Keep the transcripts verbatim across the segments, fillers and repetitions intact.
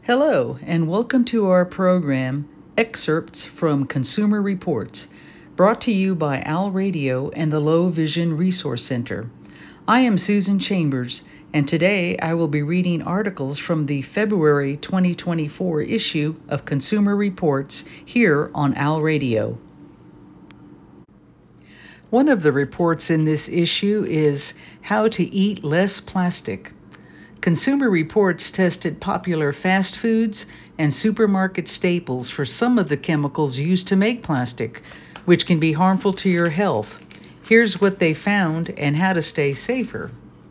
Hello, and welcome to our program, Excerpts from Consumer Reports, brought to you by Al Radio and the Low Vision Resource Center. I am Susan Chambers, and today I will be reading articles from the February twenty twenty-four issue of Consumer Reports here on Al Radio. One of the reports in this issue is How to Eat Less Plastic. Consumer Reports tested popular fast foods and supermarket staples for some of the chemicals used to make plastic, which can be harmful to your health. Here's what they found and how to stay safer.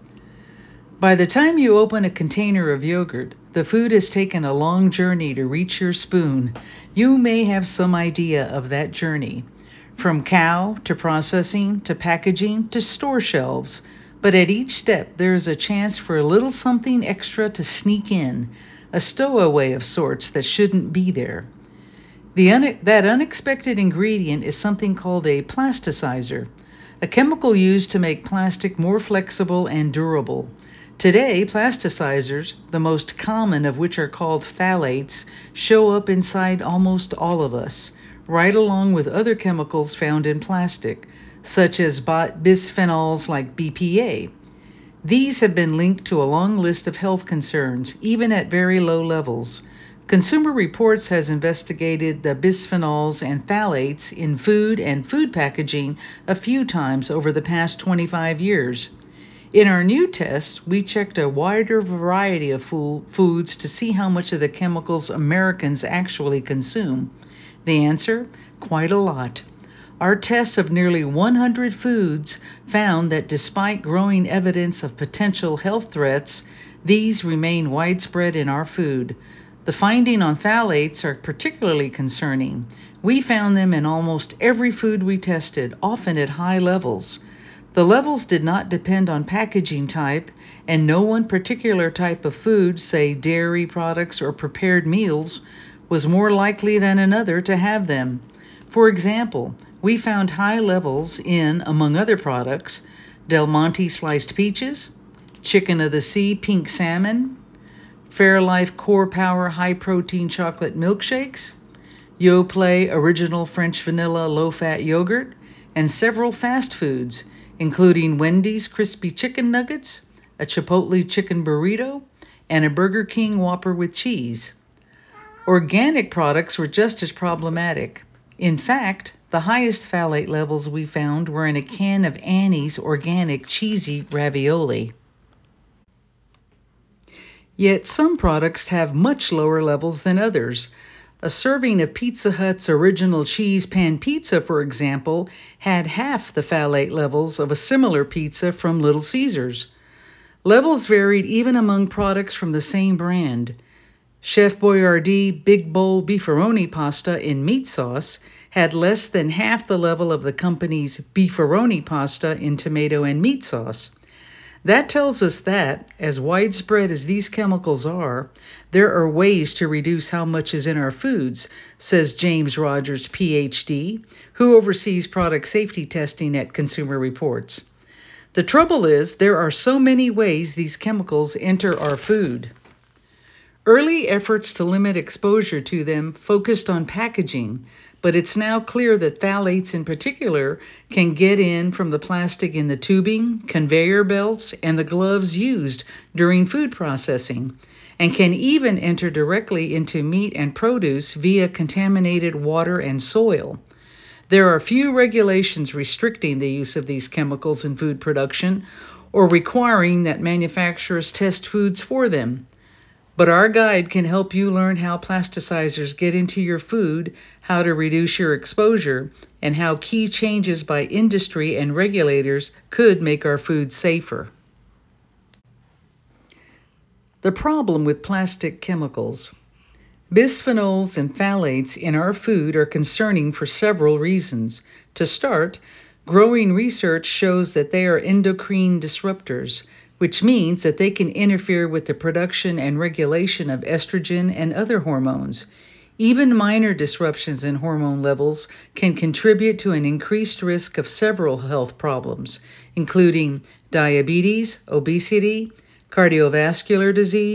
By the time you open a container of yogurt, the food has taken a long journey to reach your spoon. You may have some idea of that journey, from cow to processing to packaging to store shelves. But at each step, there is a chance for a little something extra to sneak in, a stowaway of sorts that shouldn't be there. The un- that unexpected ingredient is something called a plasticizer, a chemical used to make plastic more flexible and durable. Today, plasticizers, the most common of which are called phthalates, show up inside almost all of us, right along with other chemicals found in plastic, such as bisphenols like B P A. These have been linked to a long list of health concerns, even at very low levels. Consumer Reports has investigated the bisphenols and phthalates in food and food packaging a few times over the past twenty-five years. In our new tests, we checked a wider variety of fo- foods to see how much of the chemicals Americans actually consume. The answer? Quite a lot. Our tests of nearly one hundred foods found that despite growing evidence of potential health threats, these remain widespread in our food. The finding on phthalates are particularly concerning. We found them in almost every food we tested, often at high levels. The levels did not depend on packaging type, and no one particular type of food, say dairy products or prepared meals, was more likely than another to have them. For example, we found high levels in, among other products, Del Monte sliced peaches, Chicken of the Sea pink salmon, Fairlife Core Power high protein chocolate milkshakes, Yoplait original French vanilla low-fat yogurt, and several fast foods, including Wendy's crispy chicken nuggets, a Chipotle chicken burrito, and a Burger King Whopper with cheese. Organic products were just as problematic. In fact, the highest phthalate levels we found were in a can of Annie's organic cheesy ravioli. Yet some products have much lower levels than others. A serving of Pizza Hut's original cheese pan pizza, for example, had half the phthalate levels of a similar pizza from Little Caesars. Levels varied even among products from the same brand. Chef Boyardee Big Bowl Beefaroni pasta in meat sauce had less than half the level of the company's Beefaroni pasta in tomato and meat sauce. That tells us that, as widespread as these chemicals are, there are ways to reduce how much is in our foods, says James Rogers, P H D, who oversees product safety testing at Consumer Reports. The trouble is, there are so many ways these chemicals enter our food. Early efforts to limit exposure to them focused on packaging, but it's now clear that phthalates in particular can get in from the plastic in the tubing, conveyor belts, and the gloves used during food processing, and can even enter directly into meat and produce via contaminated water and soil. There are few regulations restricting the use of these chemicals in food production or requiring that manufacturers test foods for them. But our guide can help you learn how plasticizers get into your food, how to reduce your exposure, and how key changes by industry and regulators could make our food safer. The problem with plastic chemicals. Bisphenols and phthalates in our food are concerning for several reasons. To start, growing research shows that they are endocrine disruptors, which means that they can interfere with the production and regulation of estrogen and other hormones. Even minor disruptions in hormone levels can contribute to an increased risk of several health problems, including diabetes, obesity, cardiovascular disease,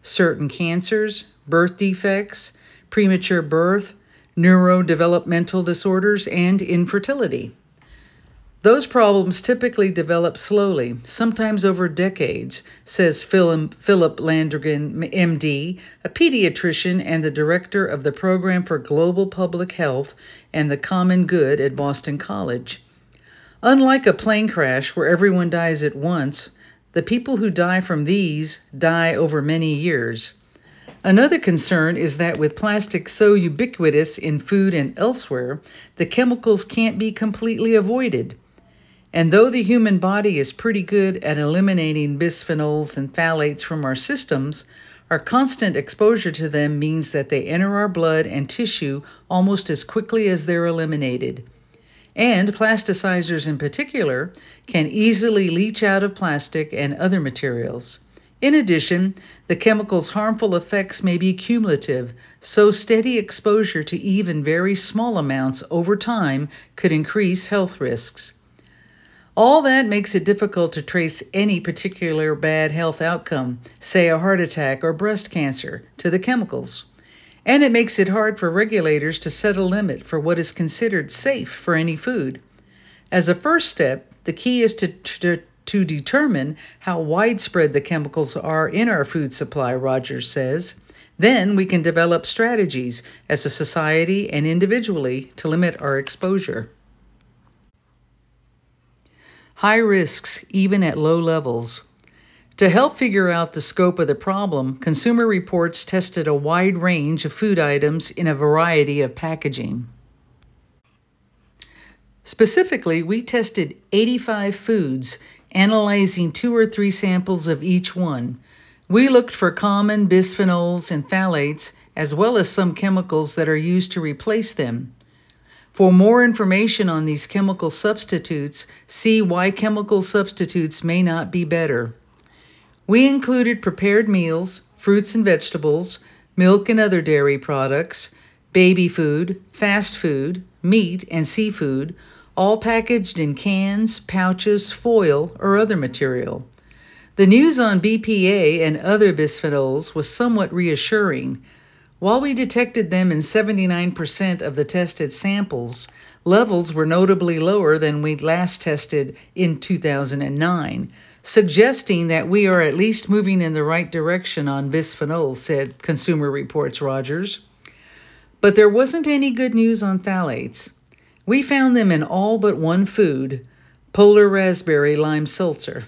certain cancers, birth defects, premature birth, neurodevelopmental disorders, and infertility. Those problems typically develop slowly, sometimes over decades, says Philip Landrigan, M D, a pediatrician and the director of the Program for Global Public Health and the Common Good at Boston College. Unlike a plane crash where everyone dies at once, the people who die from these die over many years. Another concern is that with plastic so ubiquitous in food and elsewhere, the chemicals can't be completely avoided. And though the human body is pretty good at eliminating bisphenols and phthalates from our systems, our constant exposure to them means that they enter our blood and tissue almost as quickly as they're eliminated. And plasticizers in particular can easily leach out of plastic and other materials. In addition, the chemical's harmful effects may be cumulative, so steady exposure to even very small amounts over time could increase health risks. All that makes it difficult to trace any particular bad health outcome, say a heart attack or breast cancer, to the chemicals. And it makes it hard for regulators to set a limit for what is considered safe for any food. As a first step, the key is to, to, to determine how widespread the chemicals are in our food supply, Rogers says. Then we can develop strategies as a society and individually to limit our exposure. High risks, even at low levels. To help figure out the scope of the problem, Consumer Reports tested a wide range of food items in a variety of packaging. Specifically, we tested eighty-five foods, analyzing two or three samples of each one. We looked for common bisphenols and phthalates, as well as some chemicals that are used to replace them. For more information on these chemical substitutes, see why chemical substitutes may not be better. We included prepared meals, fruits and vegetables, milk and other dairy products, baby food, fast food, meat, and seafood, all packaged in cans, pouches, foil, or other material. The news on B P A and other bisphenols was somewhat reassuring. While we detected them in seventy-nine percent of the tested samples, levels were notably lower than we last tested in two thousand nine, suggesting that we are at least moving in the right direction on bisphenol, said Consumer Reports Rogers. But there wasn't any good news on phthalates. We found them in all but one food, Polar Raspberry Lime Seltzer,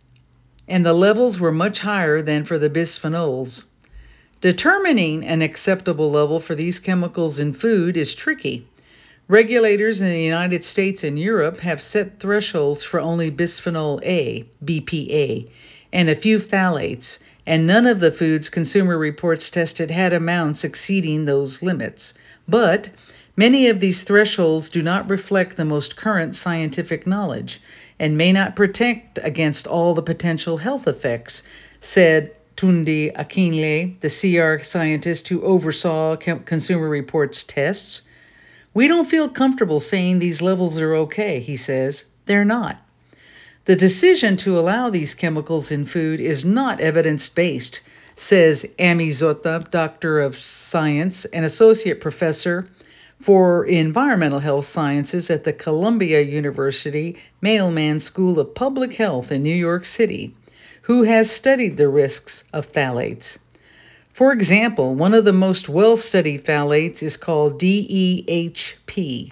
and the levels were much higher than for the bisphenols. Determining an acceptable level for these chemicals in food is tricky. Regulators in the United States and Europe have set thresholds for only bisphenol A, B P A, and a few phthalates, and none of the foods Consumer Reports tested had amounts exceeding those limits. But many of these thresholds do not reflect the most current scientific knowledge and may not protect against all the potential health effects, said Tunde Akinle, the C R scientist who oversaw Consumer Reports tests. We don't feel comfortable saying these levels are okay, he says. They're not. The decision to allow these chemicals in food is not evidence-based, says Amy Zota, Doctor of Science and Associate Professor for Environmental Health Sciences at the Columbia University Mailman School of Public Health in New York City, who has studied the risks of phthalates. For example, one of the most well-studied phthalates is called D E H P.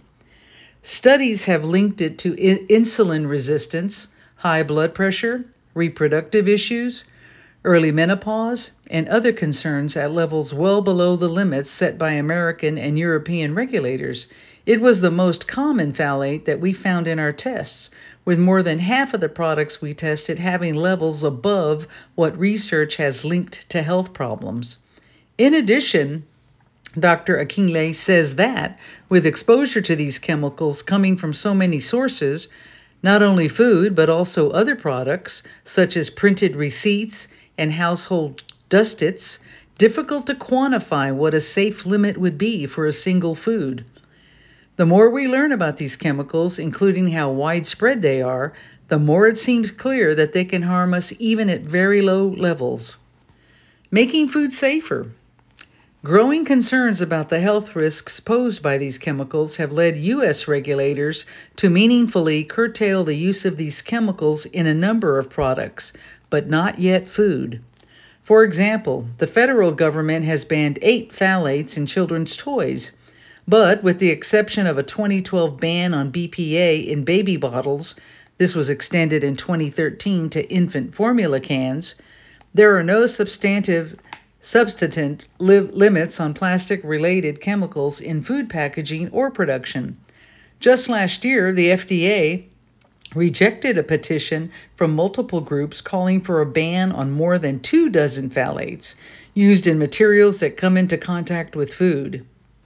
Studies have linked it to I- insulin resistance, high blood pressure, reproductive issues, early menopause, and other concerns at levels well below the limits set by American and European regulators. It was the most common phthalate that we found in our tests, with more than half of the products we tested having levels above what research has linked to health problems. In addition, Doctor Akinle says that, with exposure to these chemicals coming from so many sources, not only food but also other products, such as printed receipts and household dustits, difficult to quantify what a safe limit would be for a single food. The more we learn about these chemicals, including how widespread they are, the more it seems clear that they can harm us even at very low levels. Making food safer. Growing concerns about the health risks posed by these chemicals have led U S regulators to meaningfully curtail the use of these chemicals in a number of products, but not yet food. For example, the federal government has banned eight phthalates in children's toys, but with the exception of a twenty twelve ban on B P A in baby bottles, this was extended in twenty thirteen to infant formula cans, there are no substantive substantive li- limits on plastic-related chemicals in food packaging or production. Just last year, the F D A rejected a petition from multiple groups calling for a ban on more than two dozen phthalates used in materials that come into contact with food.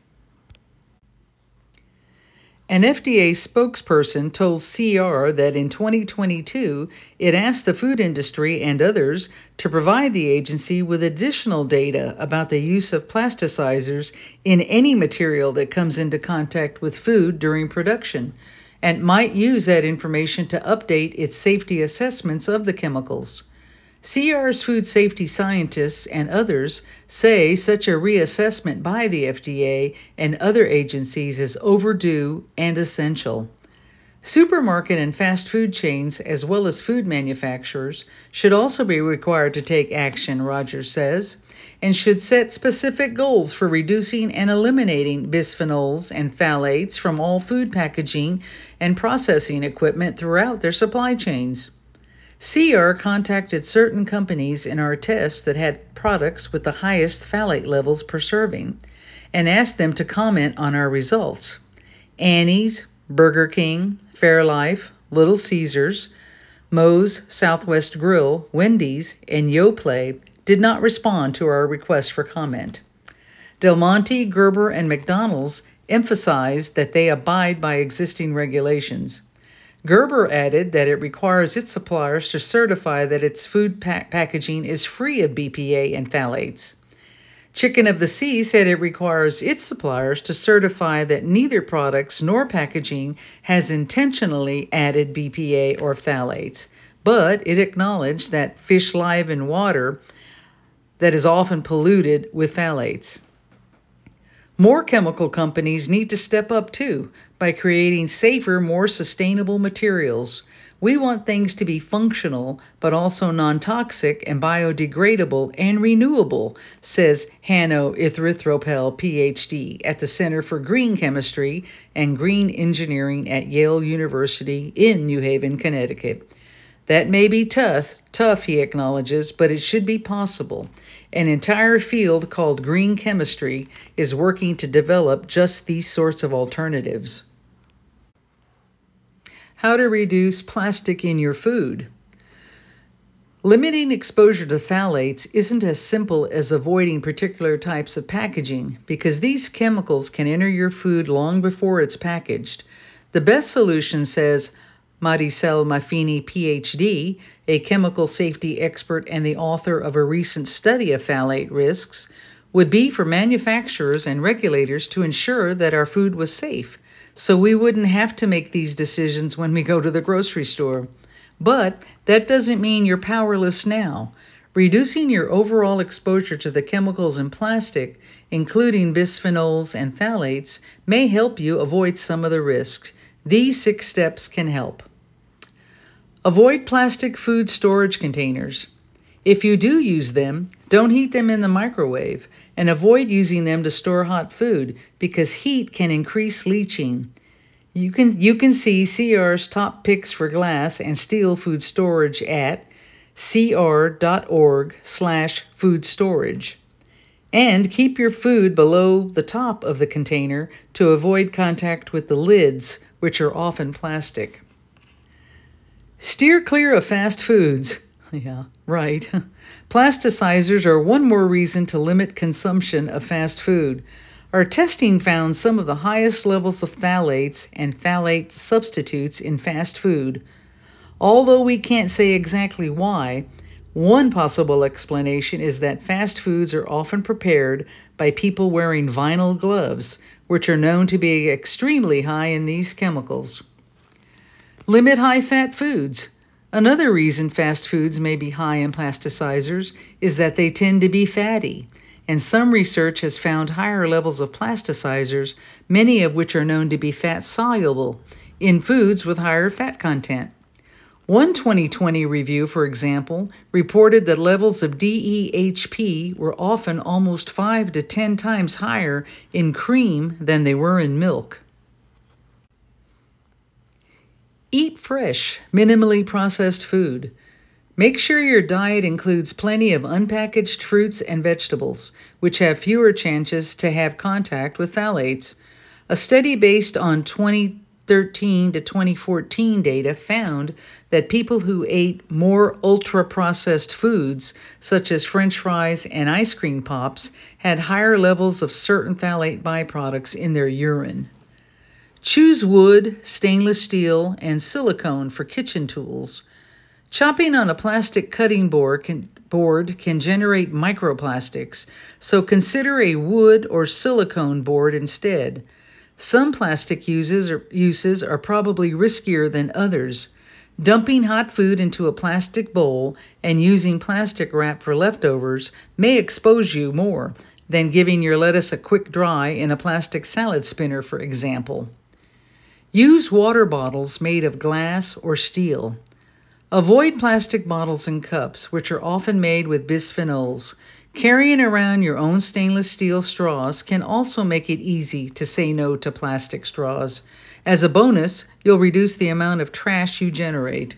An F D A spokesperson told C R that in twenty twenty-two, it asked the food industry and others to provide the agency with additional data about the use of plasticizers in any material that comes into contact with food during production, and might use that information to update its safety assessments of the chemicals. C R's food safety scientists and others say such a reassessment by the F D A and other agencies is overdue and essential. Supermarket and fast food chains, as well as food manufacturers, should also be required to take action, Rogers says, and should set specific goals for reducing and eliminating bisphenols and phthalates from all food packaging and processing equipment throughout their supply chains. C R contacted certain companies in our tests that had products with the highest phthalate levels per serving and asked them to comment on our results. Annie's, Burger King, Fairlife, Little Caesars, Moe's Southwest Grill, Wendy's, and Yoplait did not respond to our request for comment. Del Monte, Gerber, and McDonald's emphasized that they abide by existing regulations. Gerber added that it requires its suppliers to certify that its food pa- packaging is free of B P A and phthalates. Chicken of the Sea said it requires its suppliers to certify that neither products nor packaging has intentionally added B P A or phthalates, but it acknowledged that fish live in water that is often polluted with phthalates. More chemical companies need to step up too by creating safer, more sustainable materials. We want things to be functional, but also non-toxic and biodegradable and renewable, says Hanno Ithritropel, P H D, at the Center for Green Chemistry and Green Engineering at Yale University in New Haven, Connecticut. That may be tough, tough, he acknowledges, but it should be possible. An entire field called green chemistry is working to develop just these sorts of alternatives. How to reduce plastic in your food. Limiting exposure to phthalates isn't as simple as avoiding particular types of packaging because these chemicals can enter your food long before it's packaged. The best solution, says Maricel Maffini, P H D, a chemical safety expert and the author of a recent study of phthalate risks, would be for manufacturers and regulators to ensure that our food was safe, so we wouldn't have to make these decisions when we go to the grocery store. But that doesn't mean you're powerless now. Reducing your overall exposure to the chemicals in plastic, including bisphenols and phthalates, may help you avoid some of the risks. These six steps can help. Avoid plastic food storage containers. If you do use them, don't heat them in the microwave, and avoid using them to store hot food because heat can increase leaching. You can you can see C R's top picks for glass and steel food storage at cr.org slash food storage. And keep your food below the top of the container to avoid contact with the lids, which are often plastic. Steer clear of fast foods. Yeah, right. Plasticizers are one more reason to limit consumption of fast food. Our testing found some of the highest levels of phthalates and phthalate substitutes in fast food. Although we can't say exactly why, one possible explanation is that fast foods are often prepared by people wearing vinyl gloves, which are known to be extremely high in these chemicals. Limit high-fat foods. Another reason fast foods may be high in plasticizers is that they tend to be fatty, and some research has found higher levels of plasticizers, many of which are known to be fat-soluble, in foods with higher fat content. One twenty twenty review, for example, reported that levels of D E H P were often almost five to ten times higher in cream than they were in milk. Eat fresh, minimally processed food. Make sure your diet includes plenty of unpackaged fruits and vegetables, which have fewer chances to have contact with phthalates. A study based on twenty thirteen to twenty fourteen data found that people who ate more ultra-processed foods, such as French fries and ice cream pops, had higher levels of certain phthalate byproducts in their urine. Choose wood, stainless steel, and silicone for kitchen tools. Chopping on a plastic cutting board can, board can generate microplastics, so consider a wood or silicone board instead. Some plastic uses are, uses are probably riskier than others. Dumping hot food into a plastic bowl and using plastic wrap for leftovers may expose you more than giving your lettuce a quick dry in a plastic salad spinner, for example. Use water bottles made of glass or steel. Avoid plastic bottles and cups, which are often made with bisphenols. Carrying around your own stainless steel straws can also make it easy to say no to plastic straws. As a bonus, you'll reduce the amount of trash you generate.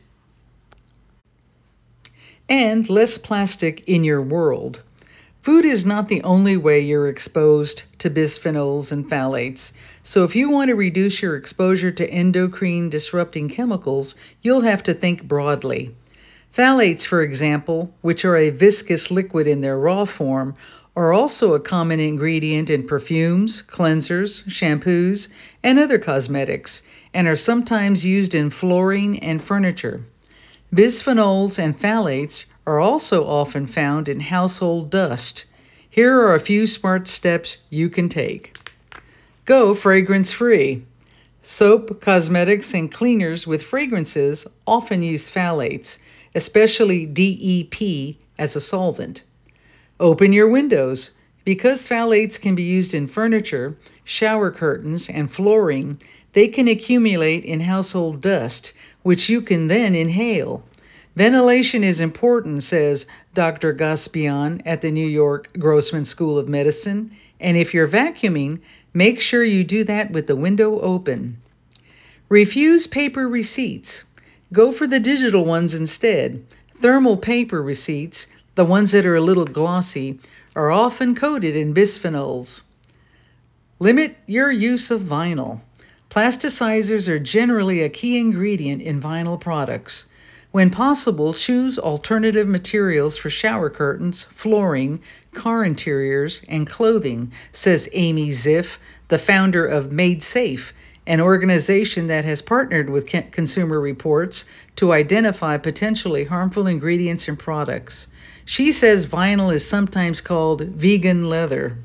And less plastic in your world. Food is not the only way you're exposed to bisphenols and phthalates, so if you want to reduce your exposure to endocrine disrupting chemicals, you'll have to think broadly. Phthalates, for example, which are a viscous liquid in their raw form, are also a common ingredient in perfumes, cleansers, shampoos, and other cosmetics, and are sometimes used in flooring and furniture. Bisphenols and phthalates are also often found in household dust. Here are a few smart steps you can take. Go fragrance-free. Soap, cosmetics, and cleaners with fragrances often use phthalates, especially D E P as a solvent. Open your windows. Because phthalates can be used in furniture, shower curtains, and flooring, they can accumulate in household dust, which you can then inhale. Ventilation is important, says Doctor Gaspian at the New York Grossman School of Medicine, and if you're vacuuming, make sure you do that with the window open. Refuse paper receipts. Go for the digital ones instead. Thermal paper receipts, the ones that are a little glossy, are often coated in bisphenols. Limit your use of vinyl. Plasticizers are generally a key ingredient in vinyl products. When possible, choose alternative materials for shower curtains, flooring, car interiors, and clothing, says Amy Ziff, the founder of Made Safe, an organization that has partnered with Consumer Reports to identify potentially harmful ingredients in products. She says vinyl is sometimes called vegan leather.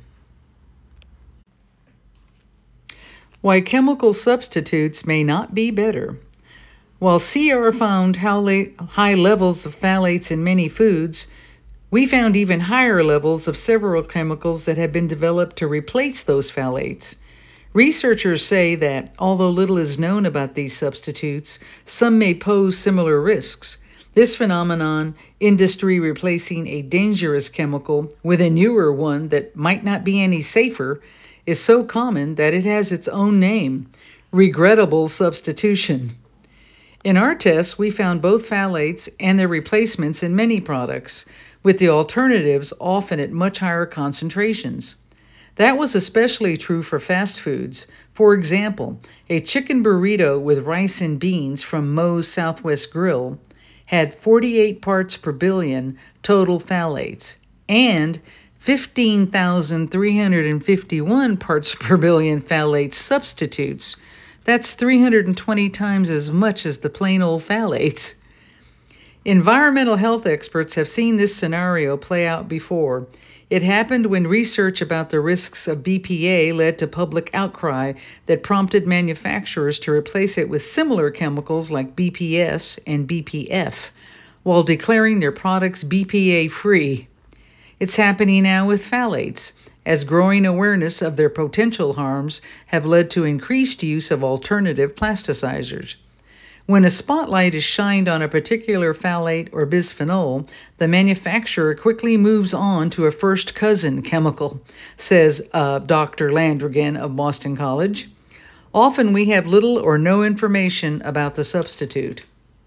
Why chemical substitutes may not be better. While C R found high levels of phthalates in many foods, we found even higher levels of several chemicals that have been developed to replace those phthalates. Researchers say that, although little is known about these substitutes, some may pose similar risks. This phenomenon, industry replacing a dangerous chemical with a newer one that might not be any safer, is so common that it has its own name, regrettable substitution. In our tests, we found both phthalates and their replacements in many products, with the alternatives often at much higher concentrations. That was especially true for fast foods. For example, a chicken burrito with rice and beans from Moe's Southwest Grill had forty-eight parts per billion total phthalates and fifteen thousand three hundred fifty-one parts per billion phthalate substitutes. That's three hundred twenty times as much as the plain old phthalates. Environmental health experts have seen this scenario play out before. It happened when research about the risks of B P A led to public outcry that prompted manufacturers to replace it with similar chemicals like B P S and B P F, while declaring their products B P A-free. It's happening now with phthalates, as growing awareness of their potential harms have led to increased use of alternative plasticizers. When a spotlight is shined on a particular phthalate or bisphenol, the manufacturer quickly moves on to a first cousin chemical, says uh, Doctor Landrigan of Boston College. Often we have little or no information about the substitute.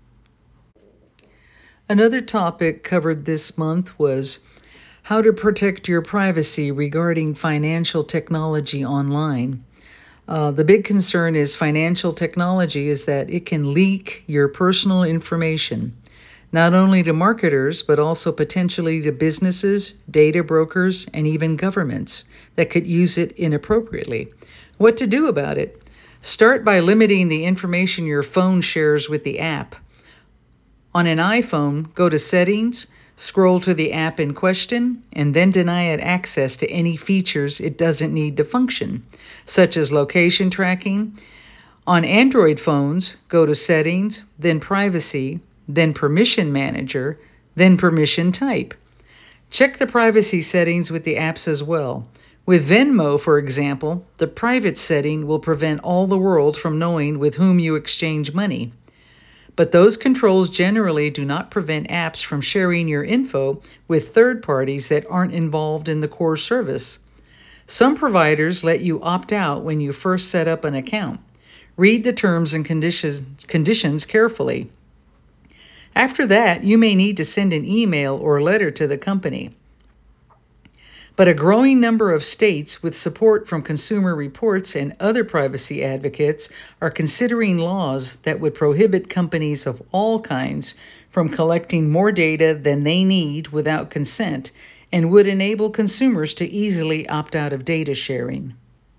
Another topic covered this month was how to protect your privacy regarding financial technology online. Uh, the big concern is financial technology is that it can leak your personal information, not only to marketers, but also potentially to businesses, data brokers, and even governments that could use it inappropriately. What to do about it? Start by limiting the information your phone shares with the app. On an iPhone, go to Settings, scroll to the app in question, and then deny it access to any features it doesn't need to function, such as location tracking. On Android phones, go to Settings, then Privacy, then Permission Manager, then Permission Type. Check the privacy settings with the apps as well. With Venmo, for example, the private setting will prevent all the world from knowing with whom you exchange money. But those controls generally do not prevent apps from sharing your info with third parties that aren't involved in the core service. Some providers let you opt out when you first set up an account. Read the terms and conditions, conditions carefully. After that, you may need to send an email or letter to the company. But a growing number of states with support from Consumer Reports and other privacy advocates are considering laws that would prohibit companies of all kinds from collecting more data than they need without consent and would enable consumers to easily opt out of data sharing.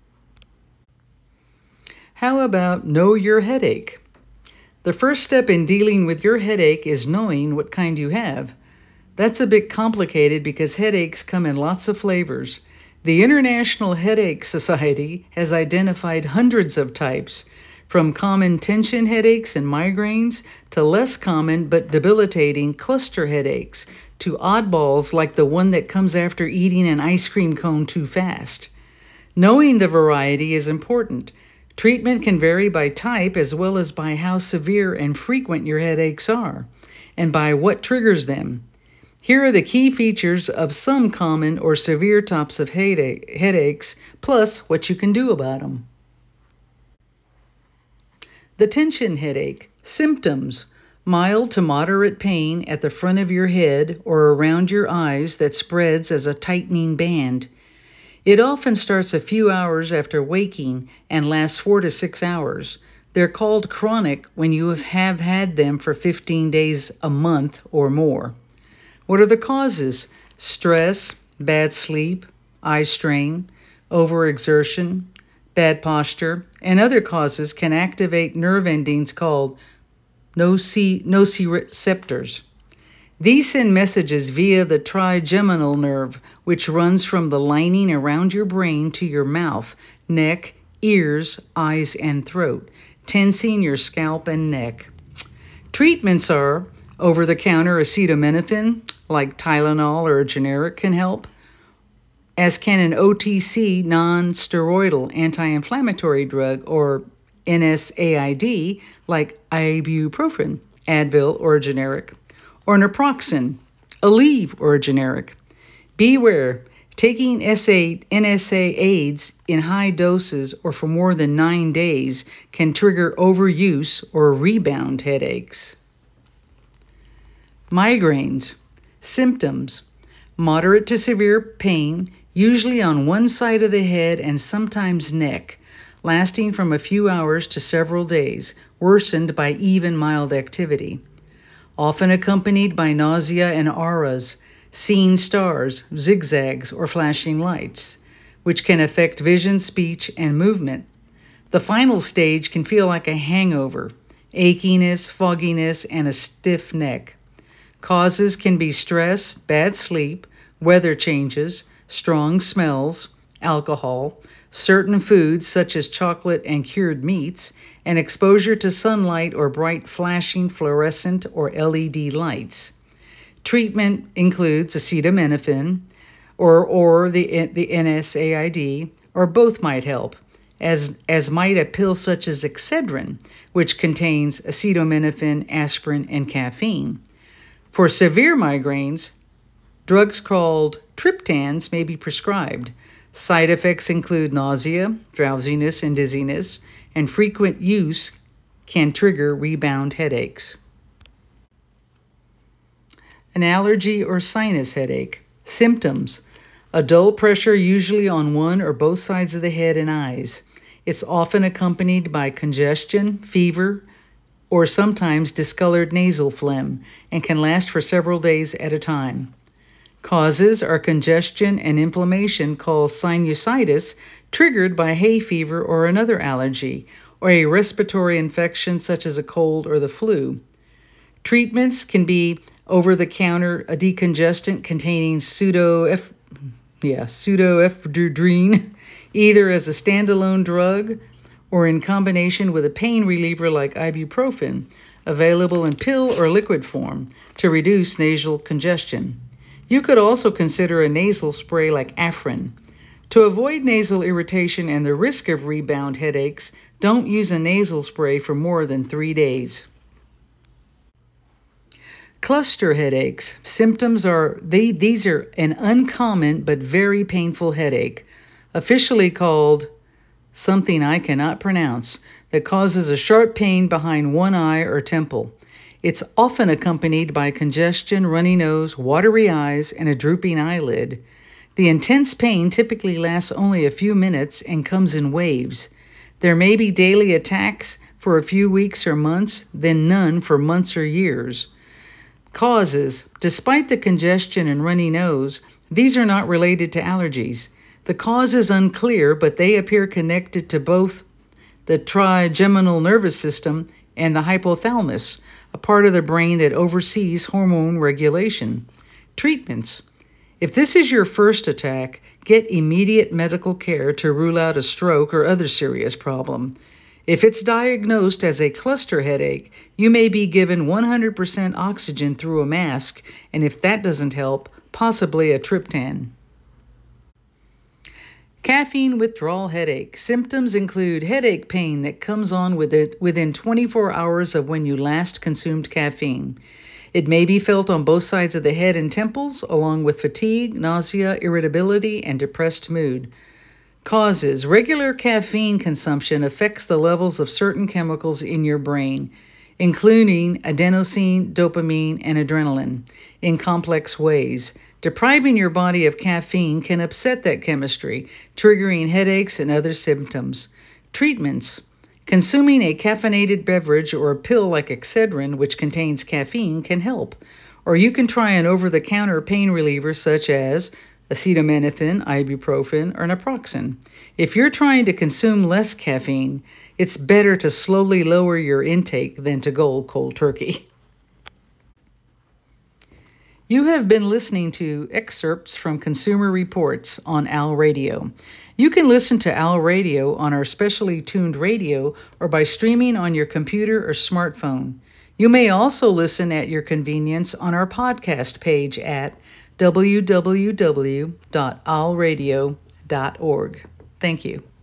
How about know your headache? The first step in dealing with your headache is knowing what kind you have. That's a bit complicated because headaches come in lots of flavors. The International Headache Society has identified hundreds of types, from common tension headaches and migraines to less common but debilitating cluster headaches to oddballs like the one that comes after eating an ice cream cone too fast. Knowing the variety is important. Treatment can vary by type as well as by how severe and frequent your headaches are, and by what triggers them. Here are the key features of some common or severe types of headache, headaches, plus what you can do about them. The tension headache. Symptoms: mild to moderate pain at the front of your head or around your eyes that spreads as a tightening band. It often starts a few hours after waking and lasts four to six hours. They're called chronic when you have had them for fifteen days, a month, or more. What are the causes? Stress, bad sleep, eye strain, overexertion, bad posture, and other causes can activate nerve endings called nociceptors. These send messages via the trigeminal nerve, which runs from the lining around your brain to your mouth, neck, ears, eyes, and throat, tensing your scalp and neck. Treatments are over-the-counter acetaminophen, like Tylenol or a generic, can help, as can an O T C non-steroidal anti-inflammatory drug, or N SAID, like ibuprofen, Advil, or a generic, or naproxen, Aleve, or a generic. Beware, taking N SAIDs in high doses or for more than nine days can trigger overuse or rebound headaches. Migraines. Symptoms: moderate to severe pain, usually on one side of the head and sometimes neck, lasting from a few hours to several days, worsened by even mild activity. Often accompanied by nausea and auras, seeing stars, zigzags, or flashing lights, which can affect vision, speech, and movement. The final stage can feel like a hangover, achiness, fogginess, and a stiff neck. Causes can be stress, bad sleep, weather changes, strong smells, alcohol, certain foods such as chocolate and cured meats, and exposure to sunlight or bright flashing fluorescent or L E D lights. Treatment includes acetaminophen or, or the, the N SAID, or both might help, as, as might a pill such as Excedrin, which contains acetaminophen, aspirin, and caffeine. For severe migraines, drugs called triptans may be prescribed. Side effects include nausea, drowsiness, and dizziness, and frequent use can trigger rebound headaches. An allergy or sinus headache. Symptoms: a dull pressure usually on one or both sides of the head and eyes. It's often accompanied by congestion, fever, or sometimes discolored nasal phlegm, and can last for several days at a time. Causes are congestion and inflammation called sinusitis, triggered by hay fever or another allergy, or a respiratory infection such as a cold or the flu. Treatments can be over-the-counter a decongestant containing pseudo yeah, pseudoephedrine, either as a standalone drug or in combination with a pain reliever like ibuprofen, available in pill or liquid form to reduce nasal congestion. You could also consider a nasal spray like Afrin. To avoid nasal irritation and the risk of rebound headaches, don't use a nasal spray for more than three days. Cluster headaches. Symptoms are, they, these are an uncommon but very painful headache, officially called something I cannot pronounce, that causes a sharp pain behind one eye or temple. It's often accompanied by congestion, runny nose, watery eyes, and a drooping eyelid. The intense pain typically lasts only a few minutes and comes in waves. There may be daily attacks for a few weeks or months, then none for months or years. Causes: despite the congestion and runny nose, these are not related to allergies. The cause is unclear, but they appear connected to both the trigeminal nervous system and the hypothalamus, a part of the brain that oversees hormone regulation. Treatments: if this is your first attack, get immediate medical care to rule out a stroke or other serious problem. If it's diagnosed as a cluster headache, you may be given one hundred percent oxygen through a mask, and if that doesn't help, possibly a triptan. Caffeine withdrawal headache. Symptoms include headache pain that comes on with it within twenty-four hours of when you last consumed caffeine. It may be felt on both sides of the head and temples, along with fatigue, nausea, irritability, and depressed mood. Causes: regular caffeine consumption affects the levels of certain chemicals in your brain, including adenosine, dopamine, and adrenaline, in complex ways. Depriving your body of caffeine can upset that chemistry, triggering headaches and other symptoms. Treatments: consuming a caffeinated beverage or a pill like Excedrin, which contains caffeine, can help. Or you can try an over-the-counter pain reliever such as acetaminophen, ibuprofen, or naproxen. If you're trying to consume less caffeine, it's better to slowly lower your intake than to go cold turkey. You have been listening to excerpts from Consumer Reports on Al Radio. You can listen to Al Radio on our specially tuned radio or by streaming on your computer or smartphone. You may also listen at your convenience on our podcast page at w w w dot al radio dot org. Thank you.